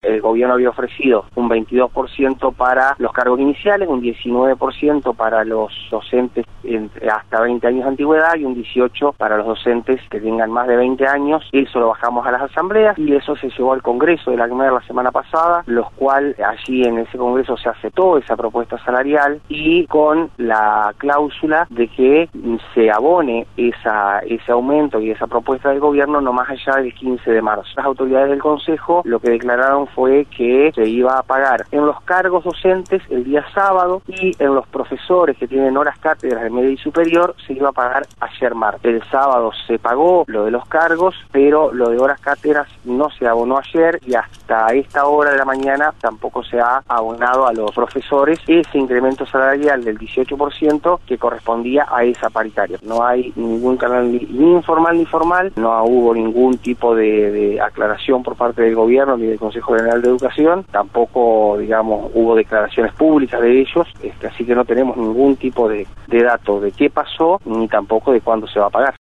el gobierno había ofrecido un 22% para los cargos iniciales, un 19% para los docentes hasta 20 años de antigüedad y un 18% para los docentes que tengan más de 20 años. Eso lo bajamos a las asambleas y eso se llevó al Congreso de la ACMER la semana pasada, los cual allí en ese Congreso se aceptó esa propuesta salarial y con la cláusula de que se abone ese aumento y esa propuesta del gobierno no más allá del 15 de marzo. Las autoridades del Consejo lo que declararon fue que se iba a pagar en los cargos docentes el día sábado y en los profesores que tienen horas cátedras de media y superior se iba a pagar ayer martes. El sábado se pagó lo de los cargos, pero lo de horas cátedras no se abonó ayer y hasta esta hora de la mañana tampoco se ha abonado a los profesores ese incremento salarial del 18% que correspondía a esa paritaria. No hay ningún canal ni informal ni formal, no hubo ningún tipo de aclaración por parte del gobierno ni del Consejo General de Educación, tampoco, digamos, hubo declaraciones públicas de ellos, así que no tenemos ningún tipo de dato de qué pasó ni tampoco de cuándo se va a pagar.